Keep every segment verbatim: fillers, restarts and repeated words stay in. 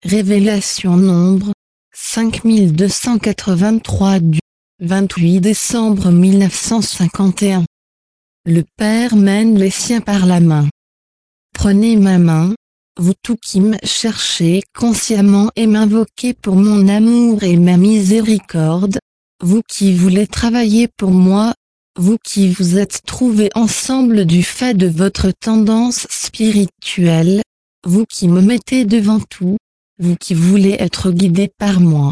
Révélation nombre cinq mille deux cent quatre-vingt-trois du vingt-huit décembre mille neuf cent cinquante et un. Le Père mène les siens par la main. Prenez ma main, vous tous qui me cherchez consciemment et m'invoquez pour mon amour et ma miséricorde, vous qui voulez travailler pour moi, vous qui vous êtes trouvés ensemble du fait de votre tendance spirituelle, vous qui me mettez devant tout, vous qui voulez être guidés par moi.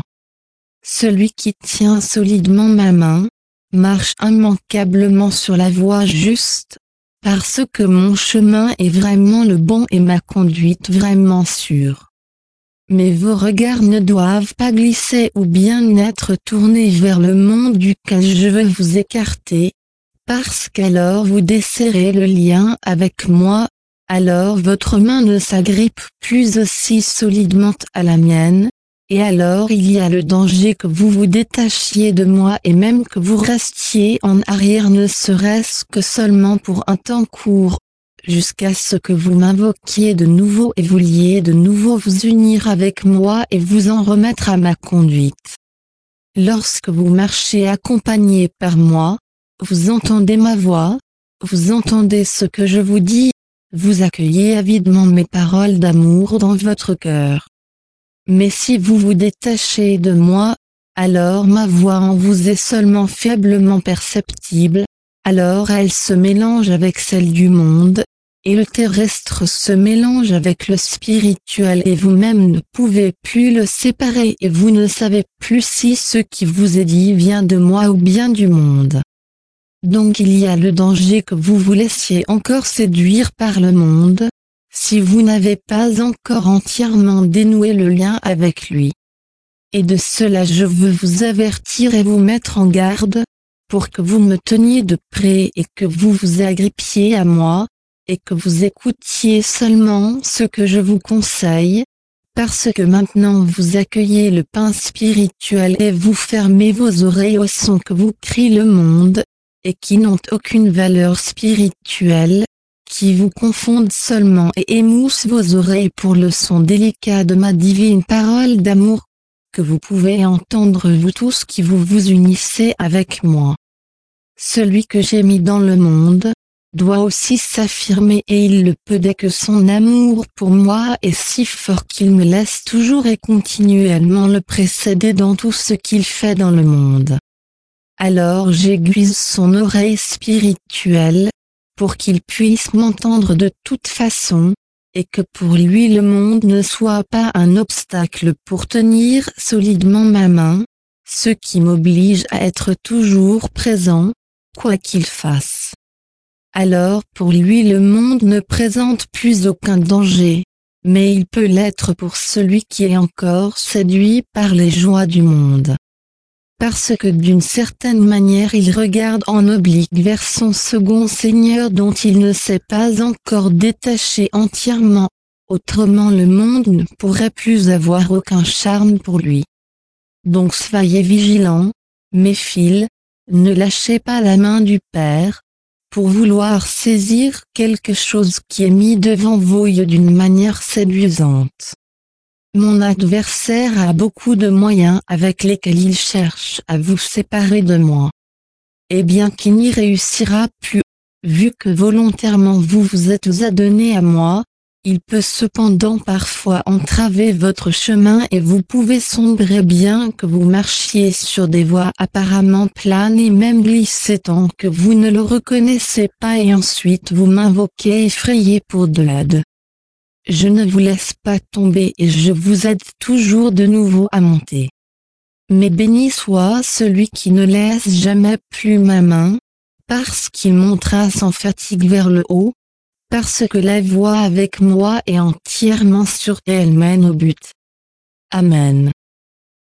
Celui qui tient solidement ma main, marche immanquablement sur la voie juste, parce que mon chemin est vraiment le bon et ma conduite vraiment sûre. Mais vos regards ne doivent pas glisser ou bien être tournés vers le monde duquel je veux vous écarter, parce qu'alors vous desserrez le lien avec moi, alors votre main ne s'agrippe plus aussi solidement à la mienne, et alors il y a le danger que vous vous détachiez de moi et même que vous restiez en arrière ne serait-ce que seulement pour un temps court, jusqu'à ce que vous m'invoquiez de nouveau et vouliez de nouveau vous unir avec moi et vous en remettre à ma conduite. Lorsque vous marchez accompagné par moi, vous entendez ma voix, vous entendez ce que je vous dis, vous accueillez avidement mes paroles d'amour dans votre cœur. Mais si vous vous détachez de moi, alors ma voix en vous est seulement faiblement perceptible, alors elle se mélange avec celle du monde, et le terrestre se mélange avec le spirituel et vous-même ne pouvez plus le séparer et vous ne savez plus si ce qui vous est dit vient de moi ou bien du monde. Donc il y a le danger que vous vous laissiez encore séduire par le monde, si vous n'avez pas encore entièrement dénoué le lien avec lui. Et de cela je veux vous avertir et vous mettre en garde, pour que vous me teniez de près et que vous vous agrippiez à moi, et que vous écoutiez seulement ce que je vous conseille, parce que maintenant vous accueillez le pain spirituel et vous fermez vos oreilles au son que vous crie le monde, et qui n'ont aucune valeur spirituelle, qui vous confondent seulement et émoussent vos oreilles pour le son délicat de ma divine parole d'amour, que vous pouvez entendre vous tous qui vous vous unissez avec moi. Celui que j'ai mis dans le monde, doit aussi s'affirmer et il le peut dès que son amour pour moi est si fort qu'il me laisse toujours et continuellement le précéder dans tout ce qu'il fait dans le monde. Alors j'aiguise son oreille spirituelle, pour qu'il puisse m'entendre de toute façon, et que pour lui le monde ne soit pas un obstacle pour tenir solidement ma main, ce qui m'oblige à être toujours présent, quoi qu'il fasse. Alors pour lui le monde ne présente plus aucun danger, mais il peut l'être pour celui qui est encore séduit par les joies du monde. Parce que d'une certaine manière il regarde en oblique vers son second Seigneur dont il ne s'est pas encore détaché entièrement, autrement le monde ne pourrait plus avoir aucun charme pour lui. Donc soyez vigilants, mes fils, ne lâchez pas la main du Père, pour vouloir saisir quelque chose qui est mis devant vos yeux d'une manière séduisante. Mon adversaire a beaucoup de moyens avec lesquels il cherche à vous séparer de moi. Et bien qu'il n'y réussira plus, vu que volontairement vous vous êtes adonné à moi, il peut cependant parfois entraver votre chemin et vous pouvez sombrer bien que vous marchiez sur des voies apparemment planes et même glisser tant que vous ne le reconnaissez pas et ensuite vous m'invoquez effrayé pour de l'aide. Je ne vous laisse pas tomber et je vous aide toujours de nouveau à monter. Mais béni soit celui qui ne laisse jamais plus ma main, parce qu'il montera sans fatigue vers le haut, parce que la voie avec moi est entièrement sûre et elle mène au but. Amen.